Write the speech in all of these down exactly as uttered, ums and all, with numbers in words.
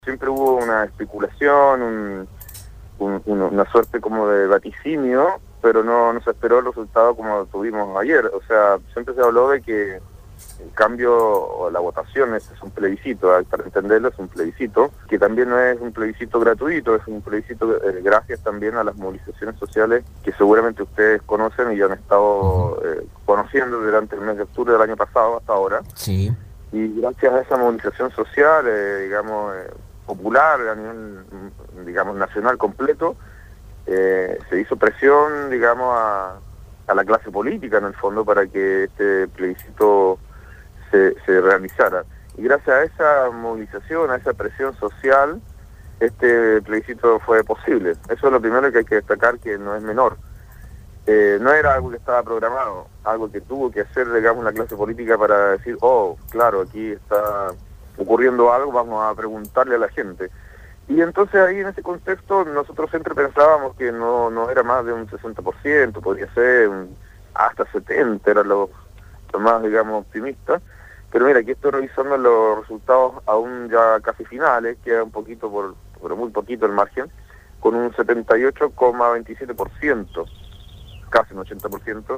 Siempre hubo una especulación, un, un, un, una suerte como de vaticinio, pero no, no se esperó el resultado como tuvimos ayer. O sea, siempre se habló de que el cambio o la votación es, es un plebiscito, para entenderlo es un plebiscito, que también no es un plebiscito gratuito, es un plebiscito eh, gracias también a las movilizaciones sociales que seguramente ustedes conocen y han estado eh, conociendo durante el mes de octubre del año pasado hasta ahora. Sí. Y gracias a esa movilización social, eh, digamos, eh, popular, a nivel, digamos, nacional completo, eh, se hizo presión, digamos, a, a la clase política, en el fondo, para que este plebiscito se, se realizara. Y gracias a esa movilización, a esa presión social, este plebiscito fue posible. Eso es lo primero que hay que destacar, que no es menor. Eh, no era algo que estaba programado, algo que tuvo que hacer, digamos, la clase política para decir, oh, claro, aquí está ocurriendo algo, vamos a preguntarle a la gente. Y entonces ahí en ese contexto nosotros siempre pensábamos que no, no era más de un sesenta por ciento, podría ser un, hasta setenta por ciento, eran los, los más, digamos, optimistas. Pero mira, aquí estoy revisando los resultados aún ya casi finales, queda un poquito, por, pero muy poquito el margen, con un setenta y ocho coma veintisiete por ciento, casi un ochenta por ciento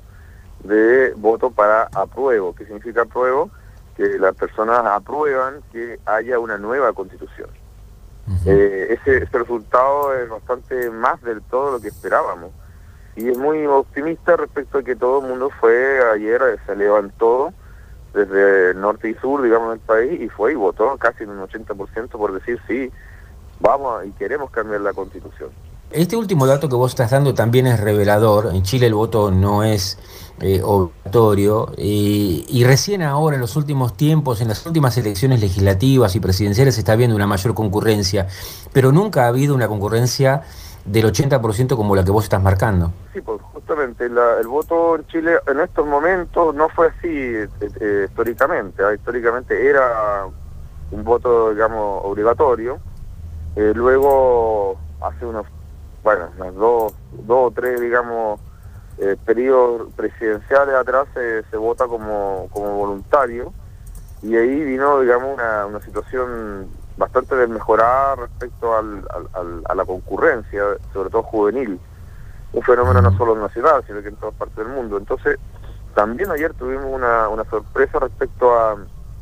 de voto para apruebo. ¿Qué significa apruebo? Que las personas aprueban que haya una nueva constitución. Uh-huh. eh, ese, ese resultado es bastante más del todo lo que esperábamos. Y es muy optimista respecto a que todo el mundo fue ayer, se levantó desde el norte y sur, digamos, del país, y fue y votó casi en un ochenta por ciento por decir sí, vamos y queremos cambiar la constitución. Este último dato que vos estás dando también es revelador. En Chile el voto no es eh, obligatorio y, y recién ahora, en los últimos tiempos, en las últimas elecciones legislativas y presidenciales, se está viendo una mayor concurrencia, pero nunca ha habido una concurrencia del ochenta por ciento como la que vos estás marcando. Sí, pues justamente la, el voto en Chile en estos momentos no fue así eh, eh, históricamente. ¿eh? Históricamente era un voto, digamos, obligatorio. Eh, luego, hace unos bueno, las dos, dos o tres, digamos, eh, periodos presidenciales atrás se, se vota como, como voluntario, y ahí vino, digamos, una, una situación bastante desmejorada respecto al, al, al, a la concurrencia, sobre todo juvenil, un fenómeno no solo nacional, sino que en todas partes del mundo. Entonces, también ayer tuvimos una, una sorpresa respecto a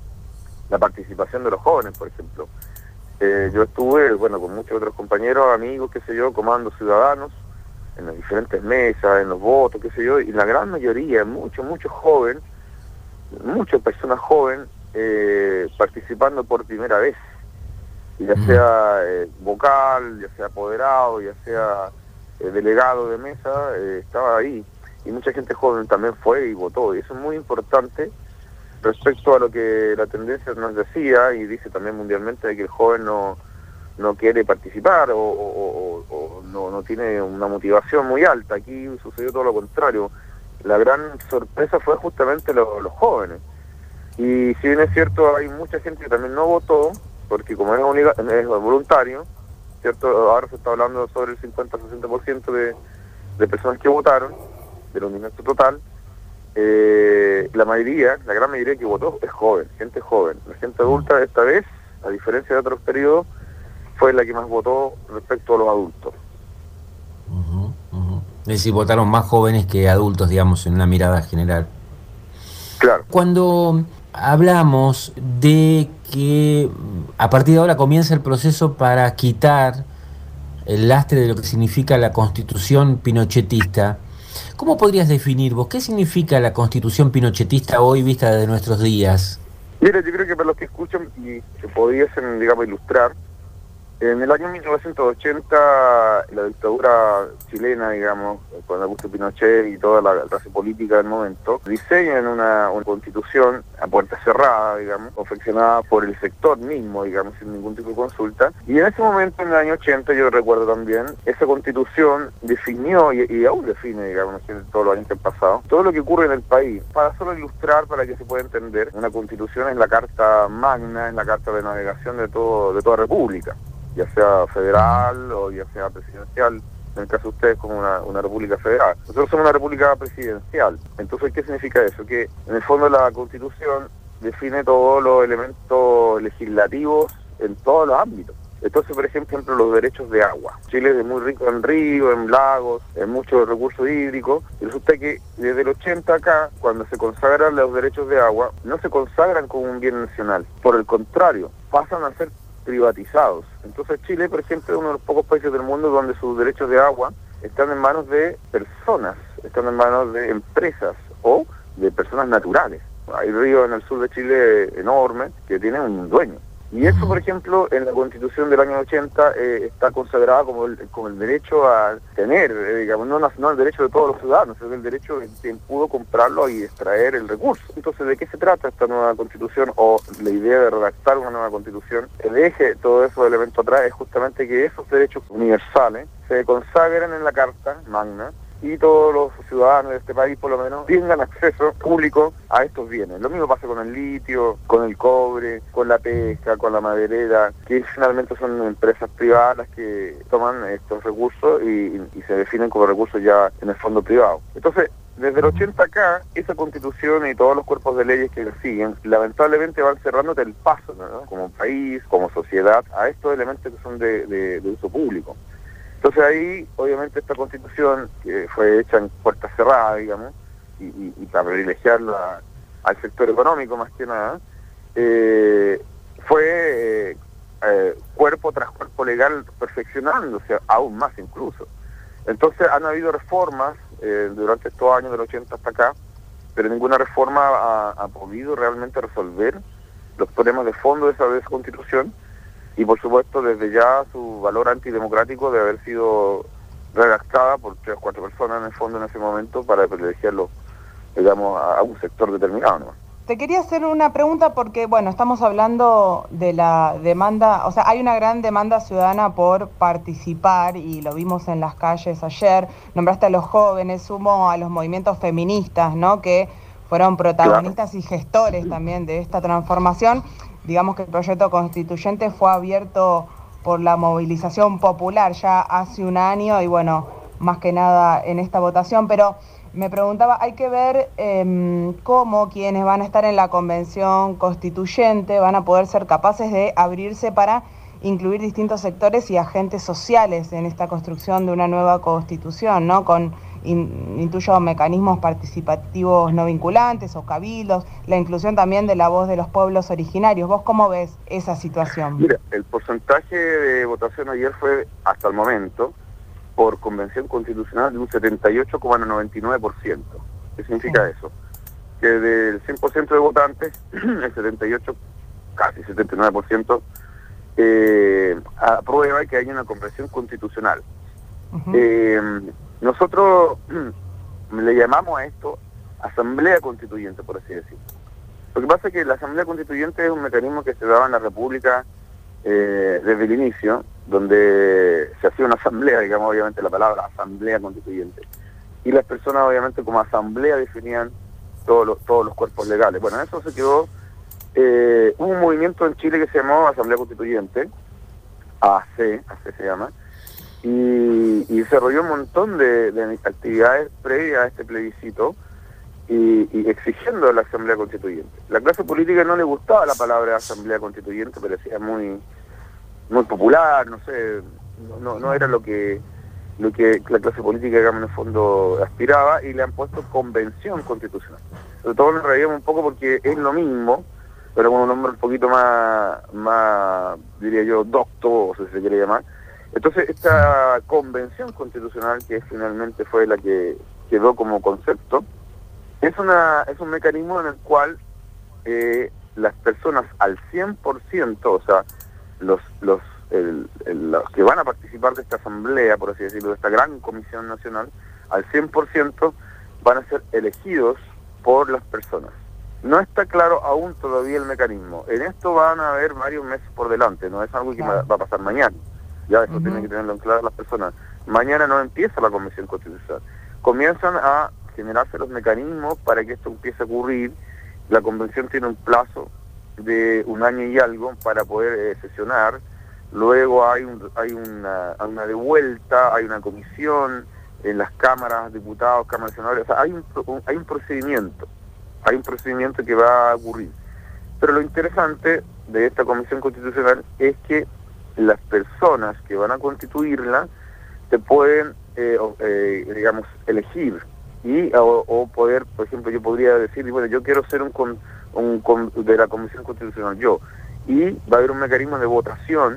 la participación de los jóvenes, por ejemplo. Eh, yo estuve, bueno, con muchos otros compañeros, amigos, qué sé yo, comandos ciudadanos, en las diferentes mesas, en los votos, qué sé yo, y la gran mayoría, mucho, mucho joven, muchas personas jóvenes, eh, participando por primera vez, ya sea eh, vocal, ya sea apoderado, ya sea eh, delegado de mesa, eh, estaba ahí, y mucha gente joven también fue y votó, y eso es muy importante respecto a lo que la tendencia nos decía, y dice también mundialmente, de que el joven no, no quiere participar o, o, o, o no, no tiene una motivación muy alta. Aquí sucedió todo lo contrario. La gran sorpresa fue justamente lo, los jóvenes. Y si bien es cierto, hay mucha gente que también no votó, porque como es, obliga, es voluntario, cierto, ahora se está hablando sobre el cincuenta a sesenta por ciento de, de personas que votaron, del universo total. Eh, la mayoría, la gran mayoría que votó es joven, gente joven. La gente adulta esta vez, a diferencia de otros periodos, fue la que más votó respecto a los adultos. Uh-huh, uh-huh. Es decir, votaron más jóvenes que adultos, digamos, en una mirada general. Claro. Cuando hablamos de que a partir de ahora comienza el proceso para quitar el lastre de lo que significa la constitución pinochetista, ¿cómo podrías definir vos qué significa la constitución pinochetista hoy vista desde nuestros días? Mira, yo creo que para los que escuchan y se pudiesen, digamos, ilustrar, en el año mil novecientos ochenta, la dictadura chilena, digamos, con Augusto Pinochet y toda la clase política del momento, diseñan una, una constitución a puerta cerrada, digamos, confeccionada por el sector mismo, digamos, sin ningún tipo de consulta. Y en ese momento, en el año ochenta, yo recuerdo también, esa constitución definió, y, y aún define, digamos, en todos los años que han pasado, todo lo que ocurre en el país. Para solo ilustrar, para que se pueda entender, una constitución es la carta magna, es la carta de navegación de todo de toda república, ya sea federal o ya sea presidencial, en el caso de ustedes como una, una república federal. Nosotros somos una república presidencial. Entonces, ¿qué significa eso? Que en el fondo la Constitución define todos los elementos legislativos en todos los ámbitos. Entonces, por ejemplo, los derechos de agua. Chile es muy rico en ríos, en lagos, en muchos recursos hídricos, y resulta que desde el ochenta acá, cuando se consagran los derechos de agua, no se consagran como un bien nacional. Por el contrario, pasan a ser privatizados. Entonces Chile, por ejemplo, es uno de los pocos países del mundo donde sus derechos de agua están en manos de personas, están en manos de empresas o de personas naturales. Hay ríos en el sur de Chile enormes que tienen un dueño. Y eso, por ejemplo, en la Constitución del año ochenta eh, está consagrado como el, como el derecho a tener, eh, digamos, no, no el derecho de todos los ciudadanos, sino el derecho de quien pudo comprarlo y extraer el recurso. Entonces, ¿de qué se trata esta nueva Constitución o la idea de redactar una nueva Constitución? El eje de todo esos elementos atrás es justamente que esos derechos universales se consagren en la Carta Magna y todos los ciudadanos de este país, por lo menos, tengan acceso público a estos bienes. Lo mismo pasa con el litio, con el cobre, con la pesca, con la maderera, que finalmente son empresas privadas las que toman estos recursos y, y se definen como recursos ya en el fondo privado. Entonces, desde el ochenta acá, esa Constitución y todos los cuerpos de leyes que le siguen, lamentablemente van cerrándote el paso, ¿no? Como país, como sociedad, a estos elementos que son de, de, de uso público. Entonces ahí, obviamente, esta Constitución, que fue hecha en puertas cerradas, digamos, y, y, y para privilegiarla al sector económico más que nada, eh, fue eh, eh, cuerpo tras cuerpo legal perfeccionándose aún más incluso. Entonces han habido reformas eh, durante estos años del ochenta hasta acá, pero ninguna reforma ha, ha podido realmente resolver los problemas de fondo de esa, de esa Constitución. Y por supuesto desde ya su valor antidemocrático de haber sido redactada por tres o cuatro personas en el fondo en ese momento para privilegiarlo, digamos, a, a un sector determinado, ¿no? Te quería hacer una pregunta porque, bueno, estamos hablando de la demanda, o sea, hay una gran demanda ciudadana por participar y lo vimos en las calles ayer. Nombraste a los jóvenes, sumo a los movimientos feministas, ¿no?, que fueron protagonistas, claro, y gestores también de esta transformación. Digamos que el proyecto constituyente fue abierto por la movilización popular ya hace un año y bueno, más que nada en esta votación, pero me preguntaba, hay que ver eh, cómo quienes van a estar en la convención constituyente van a poder ser capaces de abrirse para incluir distintos sectores y agentes sociales en esta construcción de una nueva constitución, ¿no? Con intuyo mecanismos participativos no vinculantes o cabildos, la inclusión también de la voz de los pueblos originarios. ¿Vos cómo ves esa situación? Mira, el porcentaje de votación ayer fue, hasta el momento, por convención constitucional de un setenta y ocho coma noventa y nueve por ciento. ¿Qué significa sí. eso? Que del cien por ciento de votantes, el setenta y ocho, casi setenta y nueve por ciento, eh, aprueba que haya una convención constitucional. Uh-huh. eh, Nosotros le llamamos a esto asamblea constituyente, por así decirlo. Lo que pasa es que la asamblea constituyente es un mecanismo que se daba en la República eh, desde el inicio, donde se hacía una asamblea, digamos, obviamente la palabra asamblea constituyente. Y las personas, obviamente, como asamblea definían todos los, todos los cuerpos legales. Bueno, eso se quedó. Eh, hubo un movimiento en Chile que se llamó Asamblea Constituyente, A C, A C se llama, Y, y desarrolló un montón de, de actividades previas a este plebiscito y, y exigiendo a la Asamblea Constituyente. La clase política no le gustaba la palabra Asamblea Constituyente, parecía muy muy popular, no sé, no, no era lo que lo que la clase política, digamos, en el fondo aspiraba, y le han puesto Convención Constitucional. Sobre todo nos reíamos un poco porque es lo mismo, pero con un nombre un poquito más, más diría yo, docto, si se quiere llamar. Entonces, esta convención constitucional, que finalmente fue la que quedó como concepto, es una es un mecanismo en el cual eh, las personas al cien por ciento, o sea, los los, el, el, los que van a participar de esta asamblea, por así decirlo, de esta gran comisión nacional, al cien por ciento van a ser elegidos por las personas. No está claro aún todavía el mecanismo. En esto van a haber varios meses por delante, no es algo que va a pasar mañana. Ya eso uh-huh. tienen que tenerlo en claro las personas. Mañana no empieza la Convención Constitucional. Comienzan a generarse los mecanismos para que esto empiece a ocurrir. La Convención tiene un plazo de un año y algo para poder eh, sesionar. Luego hay un, hay una, una devuelta, hay una comisión en las cámaras, diputados, cámaras senadores. O sea, hay un, un, hay un procedimiento. Hay un procedimiento que va a ocurrir. Pero lo interesante de esta Convención Constitucional es que las personas que van a constituirla te pueden, eh, eh, digamos, elegir y o, o poder, por ejemplo, yo podría decir, bueno, yo quiero ser un, con, un con, de la Convención Constitucional, yo, y va a haber un mecanismo de votación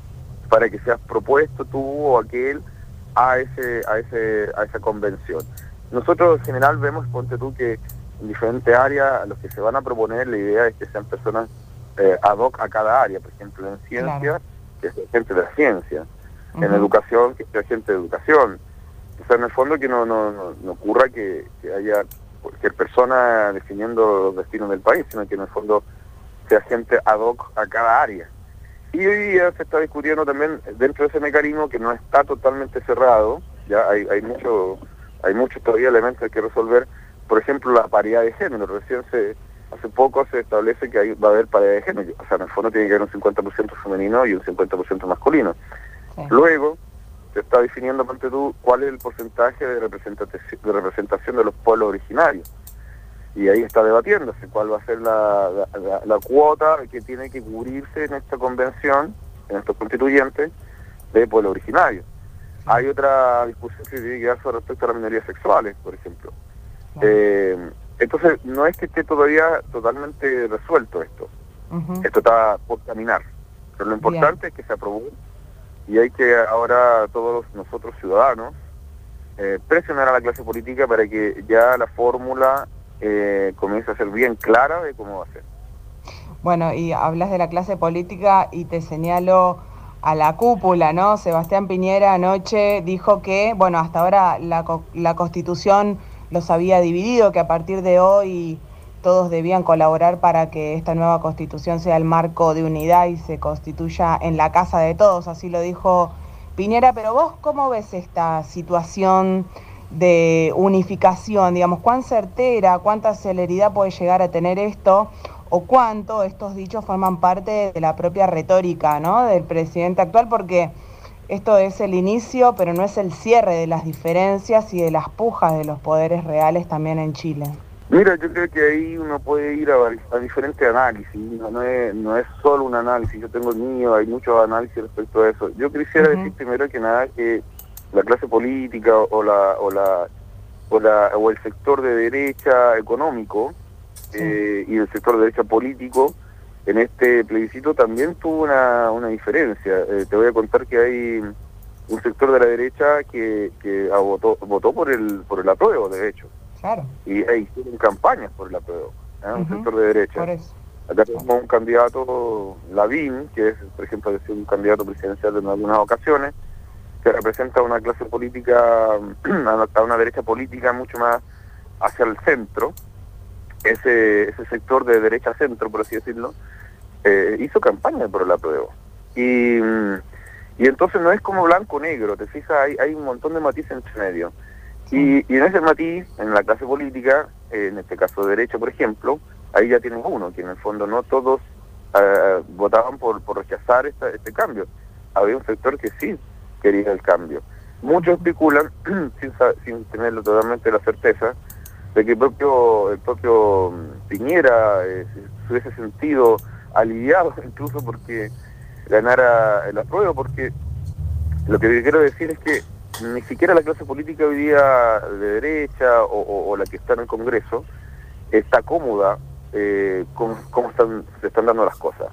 para que seas propuesto tú o aquel a ese a ese a esa convención. Nosotros en general vemos, ponte tú, que en diferentes áreas a los que se van a proponer, la idea es que sean personas eh, ad hoc a cada área. Por ejemplo, en ciencia, claro, que sea gente de la ciencia, uh-huh. En educación, que sea gente de educación. O sea, en el fondo que no no, no, no ocurra que, que haya cualquier persona definiendo los destinos del país, sino que en el fondo sea gente ad hoc a cada área. Y hoy día se está discutiendo también dentro de ese mecanismo, que no está totalmente cerrado, ya hay hay mucho, hay muchos todavía elementos que resolver. Por ejemplo, la paridad de género. Recién se, hace poco se establece que hay, va a haber paridad de género. O sea, en el fondo tiene que haber un cincuenta por ciento femenino y un cincuenta por ciento masculino. Sí. Luego se está definiendo, ponte tú, cuál es el porcentaje de representación, de representación de los pueblos originarios. Y ahí está debatiéndose cuál va a ser la, la, la, la cuota que tiene que cubrirse en esta convención, en estos constituyentes, de pueblos originarios. Hay otra discusión que tiene que darse respecto a las minorías sexuales, por ejemplo. Eh, entonces, no es que esté todavía totalmente resuelto esto. Uh-huh. Esto está por caminar. Pero lo importante Bien. es que se aprobó y hay que ahora todos nosotros ciudadanos eh, presionar a la clase política para que ya la fórmula eh, comience a ser bien clara de cómo va a ser. Bueno, y hablas de la clase política y te señalo a la cúpula, ¿no? Sebastián Piñera anoche dijo que, bueno, hasta ahora la, la Constitución los había dividido, que a partir de hoy todos debían colaborar para que esta nueva Constitución sea el marco de unidad y se constituya en la casa de todos, así lo dijo Piñera. Pero vos, ¿cómo ves esta situación de unificación? Digamos, ¿cuán certera, cuánta celeridad puede llegar a tener esto? ¿O cuánto estos dichos forman parte de la propia retórica, ¿no?, del presidente actual? Porque esto es el inicio, pero no es el cierre de las diferencias y de las pujas de los poderes reales también en Chile. Mira, yo creo que ahí uno puede ir a, a diferentes análisis, no, no, es, no es solo un análisis, yo tengo el mío, hay muchos análisis respecto a eso. Yo quisiera uh-huh. decir primero que nada que la clase política o la o la o, la, o el sector de derecha económico sí. eh, y el sector de derecha político en este plebiscito también tuvo una, una diferencia. Eh, te voy a contar que hay un sector de la derecha que, que votó, votó por el por el apruebo, de hecho. Claro. Y e hicieron campañas por el apruebo, ¿eh? Uh-huh. Un sector de derecha. Por eso. Acá tenemos un candidato, Lavín, que es, por ejemplo, ha sido un candidato presidencial en algunas ocasiones, que representa una clase política, a una derecha política mucho más hacia el centro. Ese, ese sector de derecha centro, por así decirlo, eh, hizo campaña por el apruebo. Y, y entonces no es como blanco-negro, te fijas, hay, hay un montón de matices entre medio. Y, y en ese matiz, en la clase política, eh, en este caso de derecha, por ejemplo, ahí ya tienes uno, que en el fondo no todos eh, votaban por, por rechazar esta, este cambio. Había un sector que sí quería el cambio. Muchos especulan, sin, sin tenerlo totalmente la certeza, de que el propio, el propio Piñera eh, se hubiese sentido aliviado incluso porque ganara el apruebo, porque lo que quiero decir es que ni siquiera la clase política hoy día de derecha o, o, o la que está en el Congreso está cómoda eh, con cómo están, se están dando las cosas.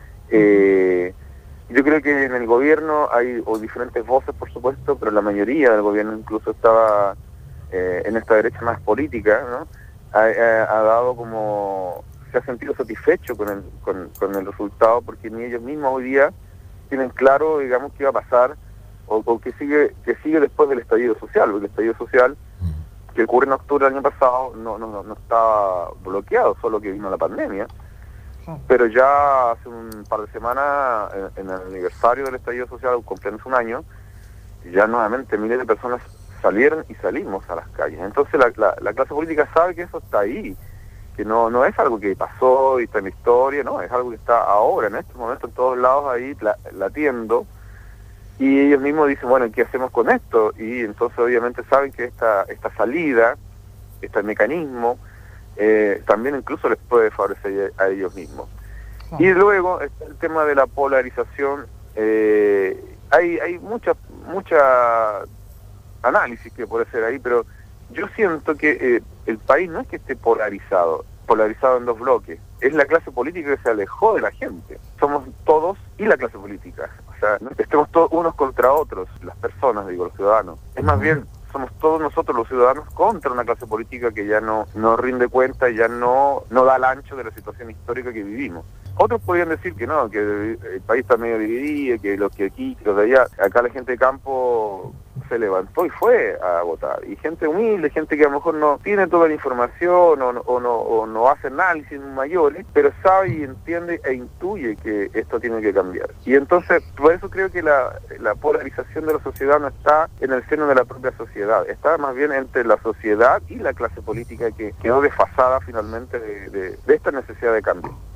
Eh, yo creo que en el gobierno hay o diferentes voces, por supuesto, pero la mayoría del gobierno incluso estaba eh, en esta derecha más política, ¿no? Ha, ha, ha dado como, se ha sentido satisfecho con el, con, con el resultado, porque ni ellos mismos hoy día tienen claro, digamos, qué va a pasar o, o que sigue que sigue después del estallido social, porque el estallido social que ocurre en octubre del año pasado no no no estaba bloqueado, solo que vino la pandemia. Pero ya hace un par de semanas, en, en el aniversario del estallido social, cumplimos un año, ya nuevamente miles de personas salieron y salimos a las calles. Entonces la, la, la clase política sabe que eso está ahí, que no no es algo que pasó y está en la historia, no, es algo que está ahora, en este momento, en todos lados ahí latiendo, y ellos mismos dicen, bueno, ¿qué hacemos con esto? Y entonces obviamente saben que esta, esta salida, este mecanismo, Eh, también incluso les puede favorecer a ellos mismos. Sí. Y luego está el tema de la polarización Eh, hay hay mucha, mucha análisis que puede ser ahí, pero yo siento que eh, el país no es que esté polarizado, polarizado en dos bloques, es la clase política que se alejó de la gente. Somos todos y la clase política, o sea, no estemos todos unos contra otros, las personas, digo, los ciudadanos. Es más bien, somos todos nosotros los ciudadanos contra una clase política que ya no, no rinde cuenta y ya no, no da el ancho de la situación histórica que vivimos. Otros podrían decir que no, que el país está medio dividido, que los que aquí, que los de allá. Acá la gente de campo se levantó y fue a votar. Y gente humilde, gente que a lo mejor no tiene toda la información o no, o no, o no hace análisis mayores, pero sabe y entiende e intuye que esto tiene que cambiar. Y entonces, por eso creo que la, la polarización de la sociedad no está en el seno de la propia sociedad, está más bien entre la sociedad y la clase política que quedó desfasada finalmente de, de, de esta necesidad de cambio.